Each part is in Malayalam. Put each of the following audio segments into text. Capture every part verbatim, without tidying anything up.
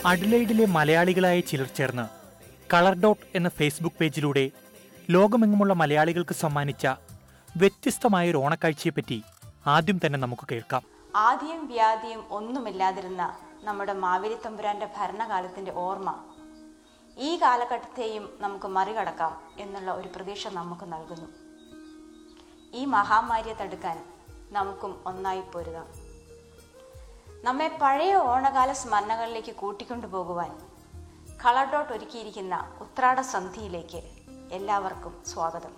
അഡ്ലെയ്ഡിലെ മലയാളികളായ ചിലർ ചേർന്ന് കളർ ഡോട്ട് എന്ന ഫേസ്ബുക്ക് പേജിലൂടെ ലോകമെങ്ങുമുള്ള മലയാളികൾക്ക് സമ്മാനിച്ച വ്യത്യസ്തമായൊരു ഓണക്കാഴ്ചയെപ്പറ്റി ആദ്യം തന്നെ നമുക്ക് കേൾക്കാം. ആദ്യം വ്യാധിയും ഒന്നുമില്ലാതിരുന്ന നമ്മുടെ മാവേലി തമ്പുരാന്റെ ഭരണകാലത്തിന്റെ ഓർമ്മ ഈ കാലഘട്ടത്തെയും നമുക്ക് മറികടക്കാം എന്നുള്ള ഒരു പ്രതീക്ഷ നമുക്ക് നൽകുന്നു. ഈ മഹാമാരിയെ തടുക്കാൻ നമുക്കും ഒന്നായി പൊരുതാം. നമ്മെ പഴയ ഓണകാല സ്മരണകളിലേക്ക് കൂട്ടിക്കൊണ്ടുപോകുവാൻ കളർ ഡോട്ട് ഒരുക്കിയിരിക്കുന്ന ഉത്രാട സന്ധ്യയിലേക്ക് എല്ലാവർക്കും സ്വാഗതം.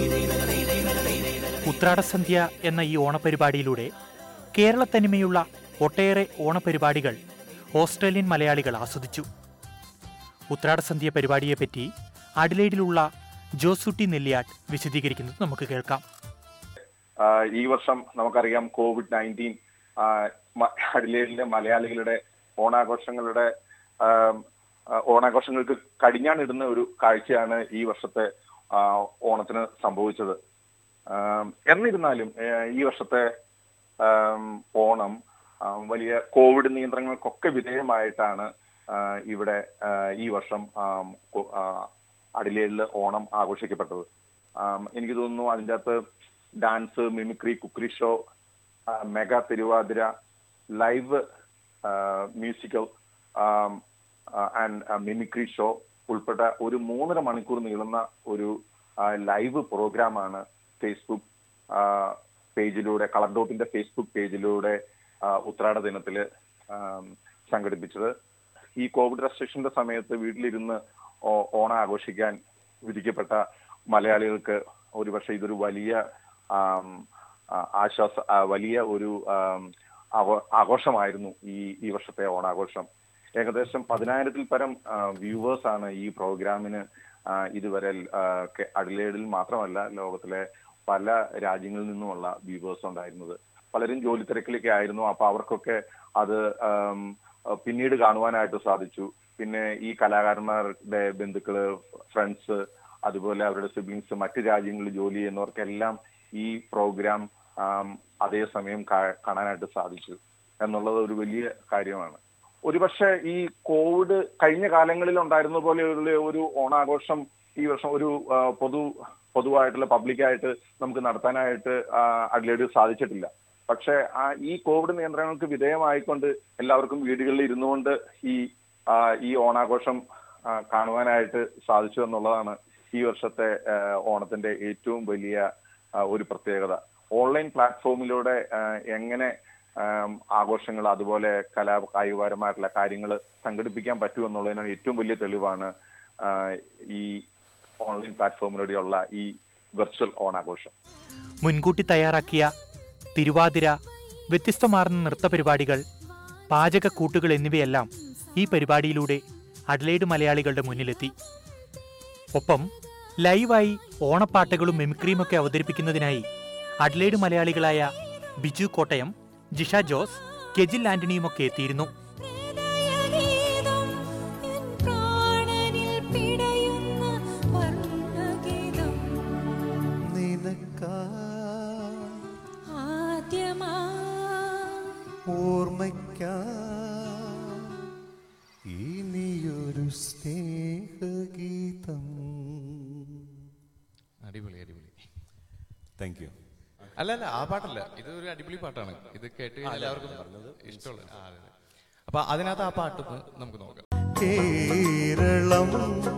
ഉത്രാടസന്ധ്യ എന്ന ഈ ഓണപരിപാടിയിലൂടെ കേരളത്തനിമയുള്ള ഒട്ടേറെ ഓണപരിപാടികൾ ഓസ്ട്രേലിയൻ മലയാളികൾ ആസ്വദിച്ചു. ഉത്രാടസന്ധ്യ പരിപാടിയെപ്പറ്റി അഡ്ലെയ്ഡിലുള്ള ജോസൂട്ടി നെല്ലിയാട്ട് വിശദീകരിക്കുന്നത് നമുക്ക് കേൾക്കാം. ഈ വർഷം നമുക്കറിയാം കോവിഡ് നയൻറ്റീൻ അഡ്ലെയ്ഡിലെ മലയാളികളുടെ ഓണാഘോഷങ്ങളുടെ ഓണാഘോഷങ്ങൾക്ക് കടിഞ്ഞാണിടുന്ന ഒരു കാഴ്ചയാണ് ഈ വർഷത്തെ ഓണത്തിന് സംഭവിച്ചത്. എന്നിരുന്നാലും ഈ വർഷത്തെ ഓണം വലിയ കോവിഡ് നിയന്ത്രണങ്ങൾക്കൊക്കെ വിധേയമായിട്ടാണ് ഇവിടെ ഈ വർഷം അഡ്ലെയ്ഡിൽ ഓണം ആഘോഷിക്കപ്പെട്ടത്. എനിക്ക് തോന്നുന്നു അതിൻ്റെ അകത്ത് dance, mimicry, cookery show, mega Thiruvathira, live musical and mimicry show ഉൾപ്പെട്ട ഒരു മൂന്നര മണിക്കൂർ നീളുന്ന ഒരു ലൈവ് പ്രോഗ്രാമാണ് ഫേസ്ബുക്ക് പേജിലൂടെ കളർ ഡോട്ടിന്റെ ഫേസ്ബുക്ക് പേജിലൂടെ ഉത്രാട ദിനത്തില് സംഘടിപ്പിച്ചത്. ഈ കോവിഡ് റെസ്ട്രിക്ഷന്റെ സമയത്ത് വീട്ടിലിരുന്ന് ഓണം ആഘോഷിക്കാൻ വിധിക്കപ്പെട്ട മലയാളികൾക്ക് ഒരുപക്ഷെ ഇതൊരു വലിയ ആശ്വാസ വലിയ ഒരു ആഘോഷമായിരുന്നു ഈ ഈ വർഷത്തെ ഓണാഘോഷം. ഏകദേശം പതിനായിരത്തിൽ പരം വ്യൂവേഴ്സ് ആണ് ഈ പ്രോഗ്രാമിന് ഇതുവരെ അഡ്ലെയ്ഡിൽ മാത്രമല്ല ലോകത്തിലെ പല രാജ്യങ്ങളിൽ നിന്നുമുള്ള വ്യൂവേഴ്സ് ഉണ്ടായിരുന്നത്. പലരും ജോലി തിരക്കിലൊക്കെ ആയിരുന്നു. അപ്പൊ അവർക്കൊക്കെ അത് പിന്നീട് കാണുവാനായിട്ട് സാധിച്ചു. പിന്നെ ഈ കലാകാരന്മാരുടെ ബന്ധുക്കള്, ഫ്രണ്ട്സ്, അതുപോലെ അവരുടെ സിബ്ലിങ്സ്, മറ്റു രാജ്യങ്ങളിൽ ജോലി ചെയ്യുന്നവർക്കെല്ലാം ഈ പ്രോഗ്രാം അതേസമയം കാണാനായിട്ട് സാധിച്ചു എന്നുള്ളത് ഒരു വലിയ കാര്യമാണ്. ഒരുപക്ഷെ ഈ കോവിഡ് കഴിഞ്ഞ കാലങ്ങളിൽ ഉണ്ടായിരുന്ന പോലെയുള്ള ഒരു ഓണാഘോഷം ഈ വർഷം ഒരു പൊതു പൊതുവായിട്ടുള്ള പബ്ലിക്കായിട്ട് നമുക്ക് നടത്താനായിട്ട് അഡ്ലെയ്ഡിൽ സാധിച്ചിട്ടില്ല. പക്ഷെ ഈ കോവിഡ് നിയന്ത്രണങ്ങൾക്ക് വിധേയമായിക്കൊണ്ട് എല്ലാവർക്കും വീടുകളിൽ ഇരുന്നുകൊണ്ട് ഈ ഈ ഓണാഘോഷം കാണുവാനായിട്ട് സാധിച്ചു എന്നുള്ളതാണ് ഈ വർഷത്തെ ഓണത്തിന്റെ ഏറ്റവും വലിയ ഒരു പ്രത്യേകത. ഓൺലൈൻ പ്ലാറ്റ്ഫോമിലൂടെ എങ്ങനെ ആഘോഷങ്ങൾ അതുപോലെ കലാ കായികപരമായിട്ടുള്ള കാര്യങ്ങൾ സംഘടിപ്പിക്കാൻ പറ്റും എന്നുള്ളതിനാണ് ഏറ്റവും വലിയ തെളിവാണ് ഈ ഓൺലൈൻ പ്ലാറ്റ്ഫോമിലൂടെയുള്ള ഈ വെർച്വൽ ഓണാഘോഷം. മുൻകൂട്ടി തയ്യാറാക്കിയ തിരുവാതിര, വ്യത്യസ്തമാർന്ന നൃത്ത പരിപാടികൾ, പാചകക്കൂട്ടുകൾ എന്നിവയെല്ലാം ഈ പരിപാടിയിലൂടെ അഡ്ലെയ്ഡ് മലയാളികളുടെ മുന്നിലെത്തി. ഒപ്പം ലൈവായി ഓണപ്പാട്ടുകളും മിമിക്രിയുമൊക്കെ അവതരിപ്പിക്കുന്നതിനായി അഡ്ലെയ്ഡ് മലയാളികളായ ബിജു കോട്ടയം, ജിഷ ജോസ്, കെജിൽ ആന്റണിയുമൊക്കെ എത്തിയിരുന്നു. അടിപൊളി അടിപൊളി താങ്ക് യു. അല്ല അല്ല ആ പാട്ടല്ല, ഇത് ഒരു അടിപൊളി പാട്ടാണ്. ഇത് കേട്ട് എല്ലാവർക്കും ഇഷ്ടമുള്ള. അപ്പൊ അതിനകത്ത് ആ പാട്ട് നമുക്ക് നോക്കാം. കേരളം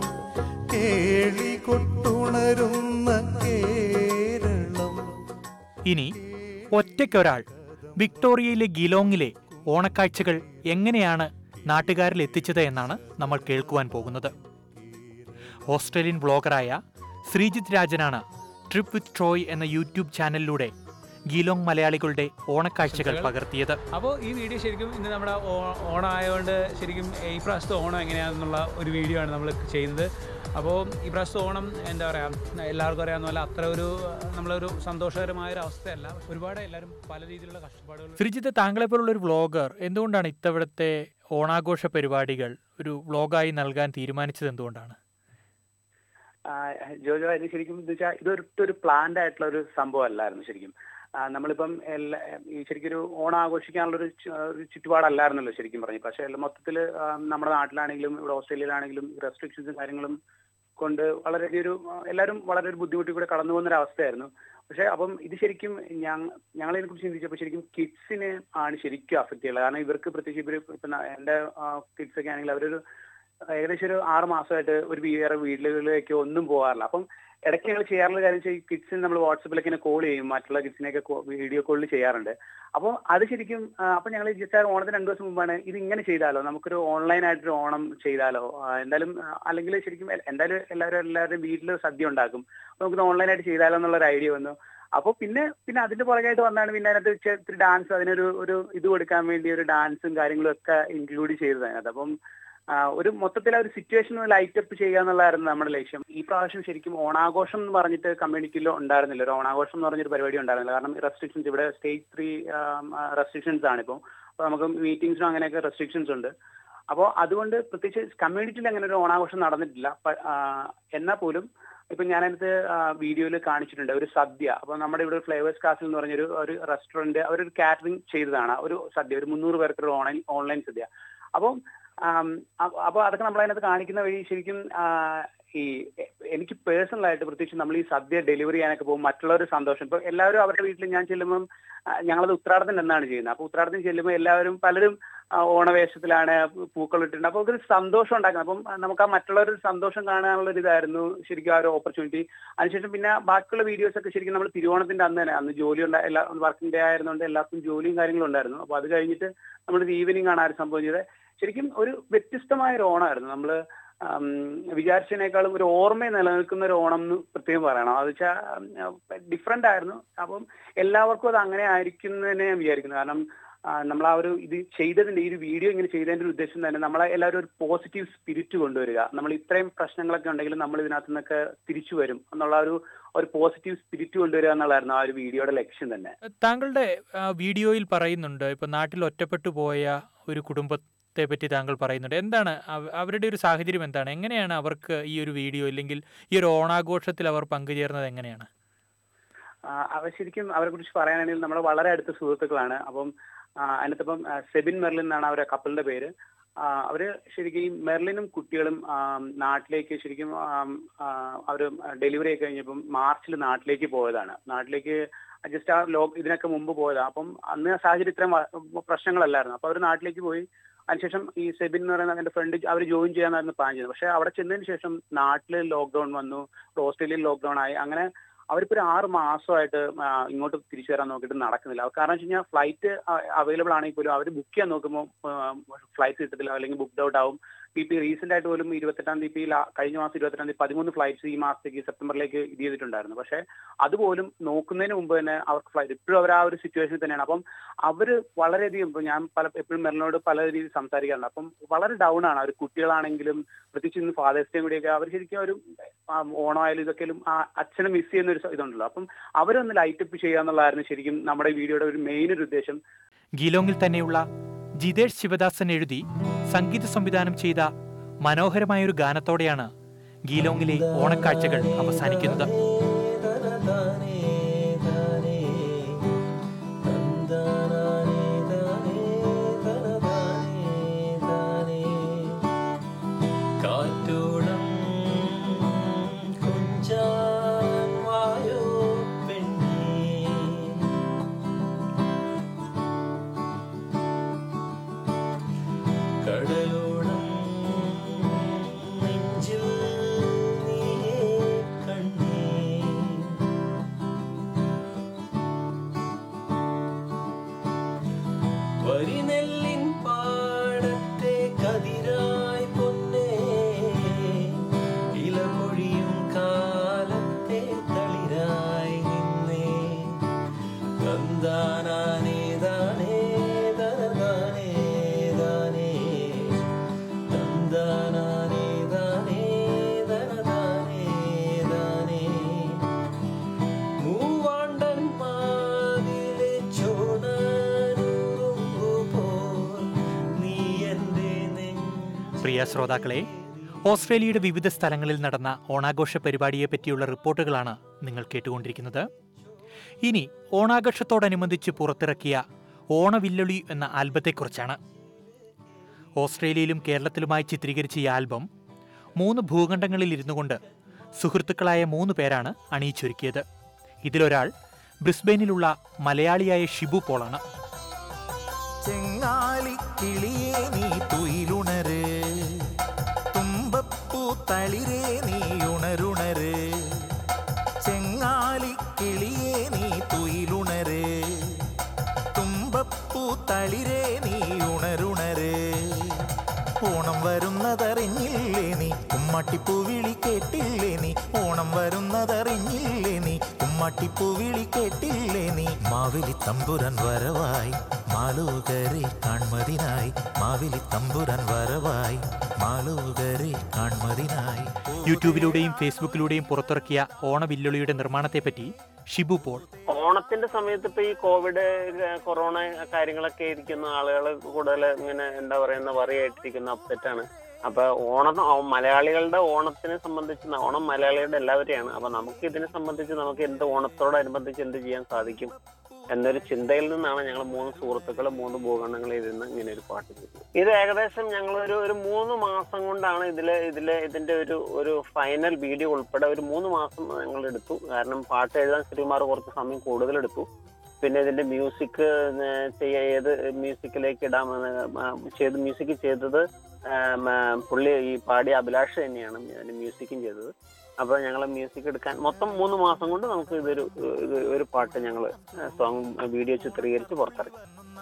കേളികൊട്ടുണരുന്ന കേരളം. ഇനി ഒറ്റയ്ക്കൊരാൾ വിക്ടോറിയയിലെ ഗിലോങ്ങിലെ ഓണക്കാഴ്ചകൾ എങ്ങനെയാണ് നാട്ടുകാരിൽ എത്തിച്ചത് എന്നാണ് നമ്മൾ കേൾക്കുവാൻ പോകുന്നത്. ഓസ്ട്രേലിയൻ വ്ളോഗറായ ശ്രീജിത്ത് രാജനാണ് ട്രിപ്പ് വിത്ത് ട്രോയ് എന്ന യൂട്യൂബ് ചാനലിലൂടെ ഗീലോങ് മലയാളികളുടെ ഓണക്കാഴ്ചകൾ പകർത്തിയത്. അപ്പോൾ ഈ വീഡിയോ ശരിക്കും ഇന്ന് നമ്മുടെ ഓണം ആയതുകൊണ്ട് ശരിക്കും ഈ പ്രാവശ്യത്തെ ഓണം എങ്ങനെയാണെന്നുള്ള ഒരു വീഡിയോ ആണ് നമ്മൾ ചെയ്യുന്നത്. അപ്പോൾ ഈ പ്രാവശ്യത്തെ ഓണം എന്താ പറയുക, എല്ലാവർക്കും അറിയാവുന്ന പോലെ അത്ര ഒരു നമ്മളൊരു സന്തോഷകരമായ ഒരു അവസ്ഥയല്ല. ഒരുപാട് എല്ലാവരും പല രീതിയിലുള്ള കഷ്ടപ്പാടുകൾ. ശ്രീജിത്ത്, താങ്കളെ പോലുള്ള ഒരു വ്ളോഗർ എന്തുകൊണ്ടാണ് ഇത്തവണത്തെ ഓണാഘോഷ പരിപാടികൾ ഒരു വ്ളോഗായി നൽകാൻ തീരുമാനിച്ചത്? എന്തുകൊണ്ടാണ്? ജോജോ, ഇത് ശരിക്കും എന്താ വെച്ചാൽ ഇതൊരു ഒരു പ്ലാൻഡ് ആയിട്ടുള്ള ഒരു സംഭവം അല്ലായിരുന്നു. ശരിക്കും നമ്മളിപ്പം എല്ലാ ഈ ശരിക്കും ഒരു ഓണം ആഘോഷിക്കാനുള്ളൊരു ഒരു ചുറ്റുപാടല്ലായിരുന്നല്ലോ ശരിക്കും പറഞ്ഞു. പക്ഷേ മൊത്തത്തിൽ നമ്മുടെ നാട്ടിലാണെങ്കിലും ഇവിടെ ഓസ്ട്രേലിയയിലാണെങ്കിലും റെസ്ട്രിക്ഷൻസും കാര്യങ്ങളും കൊണ്ട് വളരെ ഒരു എല്ലാവരും വളരെ ഒരു ബുദ്ധിമുട്ടി കൂടെ കടന്നു പോകുന്നൊരു അവസ്ഥയായിരുന്നു. പക്ഷേ അപ്പം ഇത് ശരിക്കും ഞങ്ങൾ ഇതിനെക്കുറിച്ച് ചിന്തിച്ചപ്പോൾ ശരിക്കും കിഡ്സിനെ ആണ് ശരിക്കും അഫക്റ്റ് ചെയ്യുന്നത്. കാരണം ഇവർക്ക് പ്രത്യേകിച്ച് ഇവർ ഇപ്പം എൻ്റെ കിഡ്സ് ഒക്കെ ആണെങ്കിൽ അവരൊരു ഏകദേശം ഒരു ആറ് മാസമായിട്ട് ഒരു വേറെ വീടുകളിലേക്ക് ഒന്നും പോകാറില്ല. അപ്പം ഇടയ്ക്ക് ഞങ്ങൾ ചെയ്യാറുള്ള കാര്യം വെച്ചാൽ കിഡ്സിന് നമ്മൾ വാട്സപ്പിലൊക്കെ ഇങ്ങനെ കോൾ ചെയ്യും, മറ്റുള്ള കിഡ്സിനെയൊക്കെ വീഡിയോ കോളിൽ ചെയ്യാറുണ്ട്. അപ്പോൾ അത് ശരിക്കും അപ്പം ഞങ്ങൾ ജസ്റ്റ് ഓണത്തിന് രണ്ടു ദിവസം മുമ്പാണ് ഇത് ഇങ്ങനെ ചെയ്താലോ, നമുക്കൊരു ഓൺലൈനായിട്ടൊരു ഓണം ചെയ്താലോ, എന്തായാലും അല്ലെങ്കിൽ ശരിക്കും എന്തായാലും എല്ലാവരും എല്ലാവരുടെയും വീട്ടിൽ സദ്യ ഉണ്ടാക്കും, അപ്പോൾ നമുക്കിത് ഓൺലൈനായിട്ട് ചെയ്താലോ എന്നുള്ളൊരു ഐഡിയ വന്നു. അപ്പോൾ പിന്നെ പിന്നെ അതിന്റെ പുറകായിട്ട് വന്നാണ് പിന്നെ അതിനകത്ത് ഇത്തിരി ഡാൻസ്, അതിനൊരു ഒരു ഇത് കൊടുക്കാൻ വേണ്ടി ഒരു ഡാൻസും കാര്യങ്ങളും ഒക്കെ ഇൻക്ലൂഡ് ചെയ്തത് അതിനകത്ത്. അപ്പം ഒരു മൊത്തത്തിൽ ആ ഒരു സിറ്റുവേഷൻ ലൈറ്റപ്പ് ചെയ്യുക എന്നുള്ളതായിരുന്നു നമ്മുടെ ലക്ഷ്യം. ഈ പ്രാവശ്യം ശരിക്കും ഓണാഘോഷം എന്ന് പറഞ്ഞിട്ട് കമ്മ്യൂണിറ്റിയിൽ ഉണ്ടായിരുന്നില്ല, ഒരു ഓണാഘോഷം എന്ന് പറഞ്ഞൊരു പരിപാടി ഉണ്ടായിരുന്നില്ല. കാരണം റെസ്ട്രിക്ഷൻസ് ഇവിടെ സ്റ്റേജ് ത്രീ റെസ്ട്രിക്ഷൻസ് ആണ് ഇപ്പോൾ. അപ്പോൾ നമുക്ക് മീറ്റിംഗ്സിനും അങ്ങനെയൊക്കെ റെസ്ട്രിക്ഷൻസ് ഉണ്ട്. അപ്പോൾ അതുകൊണ്ട് പ്രത്യേകിച്ച് കമ്മ്യൂണിറ്റിയിൽ അങ്ങനെ ഒരു ഓണാഘോഷം നടന്നിട്ടില്ല. എന്നാൽ പോലും ഇപ്പം ഞാനതിനകത്ത് വീഡിയോയിൽ കാണിച്ചിട്ടുണ്ട് ഒരു സദ്യ. അപ്പോൾ നമ്മുടെ ഇവിടെ ഫ്ലേവേഴ്സ് കാസിൽ എന്ന് പറഞ്ഞൊരു ഒരു റെസ്റ്റോറൻറ്റ് അവരൊരു കാറ്ററിംഗ് ചെയ്തതാണ് ഒരു സദ്യ, ഒരു മുന്നൂറ് പേർക്ക് ഒരു ഓൺലൈൻ ഓൺലൈൻ സദ്യ. അപ്പം അപ്പോൾ അതൊക്കെ നമ്മൾ അതിനകത്ത് കാണിക്കുന്ന വഴി ശരിക്കും ഈ എനിക്ക് പേഴ്സണലായിട്ട് പ്രത്യേകിച്ച് നമ്മൾ ഈ സദ്യ ഡെലിവറി ചെയ്യാനൊക്കെ പോകും മറ്റുള്ളവർ സന്തോഷം. ഇപ്പോൾ എല്ലാവരും അവരുടെ വീട്ടിൽ ഞാൻ ചെല്ലുമ്പം ഞങ്ങളത് ഉത്രാടത്തിന് എന്നാണ് ചെയ്യുന്നത്. അപ്പോൾ ഉത്രാടത്തിന് ചെല്ലുമ്പോൾ എല്ലാവരും പലരും ഓണവേഷത്തിലാണ്, പൂക്കൾ ഇട്ടിട്ടുണ്ട്. അപ്പോൾ ഒരു സന്തോഷം ഉണ്ടാക്കുന്നത്. അപ്പം നമുക്ക് ആ മറ്റുള്ളവരുടെ സന്തോഷം കാണാനുള്ളൊരു ഇതായിരുന്നു ശരിക്കും ആ ഒരു ഓപ്പർച്യൂണിറ്റി. അതിനുശേഷം പിന്നെ ബാക്കിയുള്ള വീഡിയോസ് ഒക്കെ ശരിക്കും നമ്മൾ തിരുവോണത്തിന്റെ അന്ന് തന്നെ, അന്ന് ജോലി ഉണ്ടായി, എല്ലാ വർക്കിംഗ് ഡേ ആയിരുന്നുകൊണ്ട് എല്ലാവർക്കും ജോലിയും കാര്യങ്ങളും ഉണ്ടായിരുന്നു. അപ്പോൾ അത് കഴിഞ്ഞിട്ട് നമ്മളൊരു ഈവനിങ് ആണ് ആ ഒരു സംഭവം ചെയ്തത്. ശരിക്കും ഒരു വ്യത്യസ്തമായ ഒരു ഓണമായിരുന്നു. നമ്മൾ വിചാരിച്ചതിനേക്കാളും ഒരു ഓർമ്മ നിലനിൽക്കുന്ന ഒരു ഓണം എന്ന് പ്രത്യേകം പറയണം. അത് വെച്ചാൽ ഡിഫറെന്റ് ആയിരുന്നു. അപ്പം എല്ലാവർക്കും അത് അങ്ങനെ ആയിരിക്കുന്നതിനെ ഞാൻ വിചാരിക്കുന്നു. കാരണം നമ്മൾ ആ ഒരു ഇത് ചെയ്തതിന്റെ ഈ ഒരു വീഡിയോ ഇങ്ങനെ ചെയ്തതിന്റെ ഒരു ഉദ്ദേശം തന്നെ നമ്മളെ എല്ലാവരും ഒരു പോസിറ്റീവ് സ്പിരിറ്റ് കൊണ്ടുവരിക. നമ്മൾ ഇത്രയും പ്രശ്നങ്ങളൊക്കെ ഉണ്ടെങ്കിലും നമ്മൾ ഇതിനകത്ത് നിന്നൊക്കെ തിരിച്ചു വരും എന്നുള്ള ഒരു ഒരു പോസിറ്റീവ് സ്പിരിറ്റ് കൊണ്ടുവരിക എന്നുള്ളതായിരുന്നു ആ ഒരു വീഡിയോയുടെ ലക്ഷ്യം തന്നെ. താങ്കളുടെ വീഡിയോയിൽ പറയുന്നുണ്ട് ഇപ്പൊ നാട്ടിൽ ഒറ്റപ്പെട്ടു പോയ ഒരു കുടുംബത്തെ പറ്റി താങ്കൾ പറയുന്നുണ്ട്. എന്താണ് അവരുടെ ഒരു സാഹചര്യം, എന്താണ്, എങ്ങനെയാണ് അവർക്ക് ഈ ഒരു വീഡിയോ അല്ലെങ്കിൽ ഈ ഒരു ഓണാഘോഷത്തിൽ അവർ പങ്കുചേർന്നത് എങ്ങനെയാണ്? അവർ ശരിക്കും അവരെ കുറിച്ച് പറയാനാണെങ്കിൽ നമ്മുടെ വളരെ അടുത്ത സുഹൃത്തുക്കളാണ്. അപ്പം അതിനകത്തിപ്പം സെബിൻ മെർലിൻ എന്നാണ് അവരുടെ കപ്പിളിന്റെ പേര്. അവര് ശരിക്കും ഈ മെർലിനും കുട്ടികളും നാട്ടിലേക്ക് ശരിക്കും അവര് ഡെലിവറി ഒക്കെ കഴിഞ്ഞപ്പം മാർച്ചിൽ നാട്ടിലേക്ക് പോയതാണ്. നാട്ടിലേക്ക് ജസ്റ്റ് ആ ലോ ഇതിനൊക്കെ മുമ്പ് പോയതാണ്. അപ്പം അന്ന് സാഹചര്യം ഇത്രയും പ്രശ്നങ്ങളല്ലായിരുന്നു. അപ്പൊ അവർ നാട്ടിലേക്ക് പോയി. അതിനുശേഷം ഈ സെബിൻ എന്ന് പറയുന്ന എന്റെ ഫ്രണ്ട് അവർ ജോയിൻ ചെയ്യാനായിരുന്നു പ്ലാൻ ചെയ്തത്. പക്ഷെ അവിടെ ചെന്നതിന് ശേഷം നാട്ടിൽ ലോക്ക്ഡൌൺ വന്നു, ഓസ്ട്രേലിയയിൽ ലോക്ക്ഡൌൺ ആയി. അങ്ങനെ അവരിപ്പോൾ ഒരു ആറ് മാസമായിട്ട് ഇങ്ങോട്ട് തിരിച്ചു വരാൻ നോക്കിയിട്ട് നടക്കുന്നില്ല. കാരണം വെച്ച് കഴിഞ്ഞാൽ ഫ്ലൈറ്റ് അവൈലബിൾ ആണെങ്കിൽ പോലും അവർ ബുക്ക് ചെയ്യാൻ നോക്കുമ്പോൾ ഫ്ലൈറ്റ് കിട്ടത്തില്ല, അല്ലെങ്കിൽ ബുക്ക്ഡ് ഔട്ട് ആവും. ഇപ്പം റീസെന്റ് ആയിട്ട് പോലും ഇരുപത്തെട്ടാം തീയതി കഴിഞ്ഞ മാസം ഇരുപത്തെട്ടാം തീയതി പതിമൂന്ന് ഫ്ലൈറ്റ്സ് ഈ മാസത്തേക്ക് സെപ്റ്റംബറിലേക്ക് ഇത് ചെയ്തിട്ടുണ്ടായിരുന്നു. പക്ഷെ അതുപോലും നോക്കുന്നതിന് മുമ്പ് തന്നെ അവർക്ക് ഫ്ലൈറ്റ് ഇപ്പോഴും അവർ ആ ഒരു സിറ്റുവേഷനിൽ തന്നെയാണ്. അപ്പം അവർ വളരെയധികം ഇപ്പം ഞാൻ പല എപ്പോഴും മെറിനോട് പല രീതിയിൽ സംസാരിക്കാറുണ്ട്. അപ്പം വളരെ ഡൗൺ ആണ് അവർ. കുട്ടികളാണെങ്കിലും പ്രത്യേകിച്ച് ഇന്ന് ഫാദേഴ്സ് ഡേ കൂടിയൊക്കെ അവർ ശരിക്കും ഒരു ഓണമായാലും ഇതൊക്കെയും ആ അച്ഛനെ മിസ് ചെയ്യുന്ന ഒരു ഇതുണ്ടല്ലോ. അപ്പം അവരൊന്ന് ലൈറ്റപ്പ് ചെയ്യുക എന്നുള്ളതായിരുന്നു ശരിക്കും നമ്മുടെ വീഡിയോയുടെ ഒരു മെയിൻ ഒരു ഉദ്ദേശം. ഗീലോങ്ങിൽ തന്നെയുള്ള ജിതേഷ് ശിവദാസൻ എഴുതി സംഗീത സംവിധാനം ചെയ്ത മനോഹരമായൊരു ഗാനത്തോടെയാണ് ഗീലോങ്ങിലെ ഓണക്കാഴ്ചകൾ അവസാനിക്കുന്നത്. പ്രിയ ശ്രോതാക്കളെ, ഓസ്ട്രേലിയയുടെ വിവിധ സ്ഥലങ്ങളിൽ നടന്ന ഓണാഘോഷ പരിപാടിയെ പറ്റിയുള്ള റിപ്പോർട്ടുകളാണ് നിങ്ങൾ കേട്ടുകൊണ്ടിരിക്കുന്നത്. ഇനി ഓണാഘോഷത്തോടനുബന്ധിച്ച് പുറത്തിറക്കിയ ഓണവില്ലൊളി എന്ന ആൽബത്തെക്കുറിച്ചാണ്. ഓസ്ട്രേലിയയിലും കേരളത്തിലുമായി ചിത്രീകരിച്ച ഈ ആൽബം മൂന്ന് ഭൂഖണ്ഡങ്ങളിൽ ഇരുന്നു കൊണ്ട് സുഹൃത്തുക്കളായ മൂന്ന് പേരാണ് അണിയിച്ചൊരുക്കിയത്. ഇതിലൊരാൾ ബ്രിസ്ബെയിനിലുള്ള മലയാളിയായ ഷിബു പോളാണ്. ചെങ്ങാലിക്കിളിയേ നീ തുയിലുണര്, തുമ്പപ്പൂ തളിരേ നീ ഉണരുണര്. ചെങ്ങാലിക്കിളിയേ നീ തുയിലുണര്, തുമ്പപ്പൂ തളിരേ നീ ഉണരുണര്. ഓണം വരുന്നതറിഞ്ഞില്ലേ നീ, ഉമ്മാട്ടിപ്പൂവിളി കേട്ടില്ലേ നീ. ഓണം വരുന്നതറിഞ്ഞില്ലേ നീ, ഉമ്മാട്ടിപ്പൂവിളി കേട്ടില്ലേ നീ. മാവേലി തമ്പുരാൻ വരവായി മാലോകരെ കാൺമതിനായി, മാവേലി തമ്പുരാൻ വരവായി മാലോകരെ കാൺമതിനായി. യൂട്യൂബിലൂടെയും ഫേസ്ബുക്കിലൂടെയും പുറത്തിറക്കിയ ഓണവില്ലൊളിയുടെ നിർമ്മാണത്തെപ്പറ്റി ഷിബു പോൾ. ഓണത്തിന്റെ സമയത്ത് ഇപ്പൊ ഈ കോവിഡ് കൊറോണ കാര്യങ്ങളൊക്കെ ഇരിക്കുന്ന ആളുകൾ കൂടുതൽ ഇങ്ങനെ എന്താ പറയുന്ന വറിയായിട്ടിരിക്കുന്ന അപ്സെറ്റാണ്. അപ്പൊ ഓണം മലയാളികളുടെ ഓണത്തിനെ സംബന്ധിച്ച്, ഓണം മലയാളികളുടെ എല്ലാവരെയാണ്. അപ്പൊ നമുക്ക് ഇതിനെ സംബന്ധിച്ച് നമുക്ക് എന്ത് ഓണത്തോടനുബന്ധിച്ച് എന്ത് ചെയ്യാൻ സാധിക്കും എന്നൊരു ചിന്തയിൽ നിന്നാണ് ഞങ്ങൾ മൂന്ന് സുഹൃത്തുക്കൾ മൂന്ന് ഭൂഖണ്ഡങ്ങളിൽ ഇരുന്ന് ഇങ്ങനെ ഒരു പാട്ട് ചെയ്തത്. ഇത് ഏകദേശം ഞങ്ങൾ ഒരു ഒരു മൂന്ന് മാസം കൊണ്ടാണ് ഇതില് ഇതില് ഇതിന്റെ ഒരു ഒരു ഫൈനൽ വീഡിയോ ഉൾപ്പെടെ ഒരു മൂന്ന് മാസം ഞങ്ങൾ എടുത്തു. കാരണം പാട്ട് എഴുതാൻ ശ്രീകുമാർ കുറച്ച് സമയം കൂടുതലെടുത്തു. പിന്നെ ഇതിന്റെ മ്യൂസിക് ചെയ്യ ഏത് മ്യൂസിക്കിലേക്ക് ഇടാമെന്ന് ചെയ്ത് മ്യൂസിക് ചെയ്തത് പുള്ളി ഈ പാടിയ അഭിലാഷ് തന്നെയാണ് അതിന്റെ മ്യൂസിക്കും ചെയ്തത്. അപ്പൊ ഞങ്ങൾ മ്യൂസിക് എടുക്കാൻ മൊത്തം മൂന്ന് മാസം കൊണ്ട് നമുക്ക് ഇതൊരു ഒരു പാട്ട് ഞങ്ങൾ സോങ് വീഡിയോ ചിത്രീകരിച്ച് പുറത്തിറക്കി.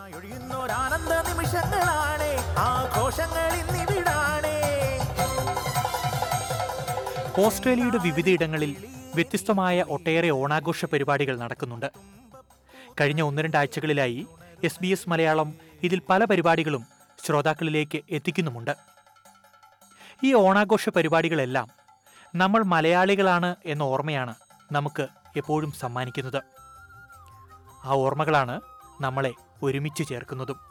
ഓസ്ട്രേലിയയുടെ വിവിധയിടങ്ങളിൽ വ്യത്യസ്തമായ ഒട്ടേറെ ഓണാഘോഷ പരിപാടികൾ നടക്കുന്നുണ്ട്. കഴിഞ്ഞ ഒന്ന് രണ്ടാഴ്ചകളിലായി എസ് ബി എസ് മലയാളം ഇതിൽ പല പരിപാടികളും ശ്രോതാക്കളിലേക്ക് എത്തിക്കുന്നുമുണ്ട്. ഈ ഓണാഘോഷ പരിപാടികളെല്ലാം നമ്മൾ മലയാളികളാണ് എന്ന ഓർമ്മയാണ് നമുക്ക് എപ്പോഴും സമ്മാനിക്കുന്നത്. ആ ഓർമ്മകളാണ് നമ്മളെ ഒരുമിച്ച് ചേർക്കുന്നതും.